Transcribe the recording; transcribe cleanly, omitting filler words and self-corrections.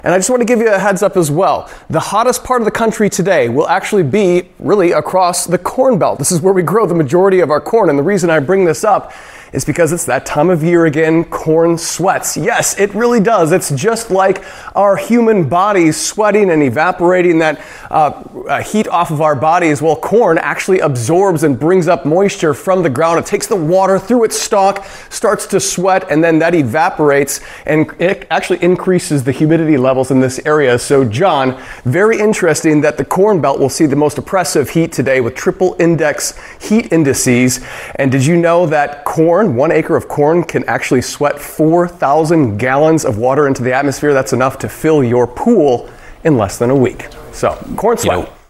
And I just want to give you a heads up as well. The hottest part of the country today will actually be really across the Corn Belt. This is where we grow the majority of our corn. And the reason I bring this up is because it's that time of year again, corn sweats. Yes, it really does. It's just like our human bodies sweating and evaporating that heat off of our bodies. Well, corn actually absorbs and brings up moisture from the ground. It takes the water through its stalk, starts to sweat, and then that evaporates, and it actually increases the humidity levels in this area. So, John, very interesting that the Corn Belt will see the most oppressive heat today with triple index heat indices. And did you know that 1 acre of corn can actually sweat 4,000 gallons of water into the atmosphere? That's enough to fill your pool in less than a week. So, corn sweat.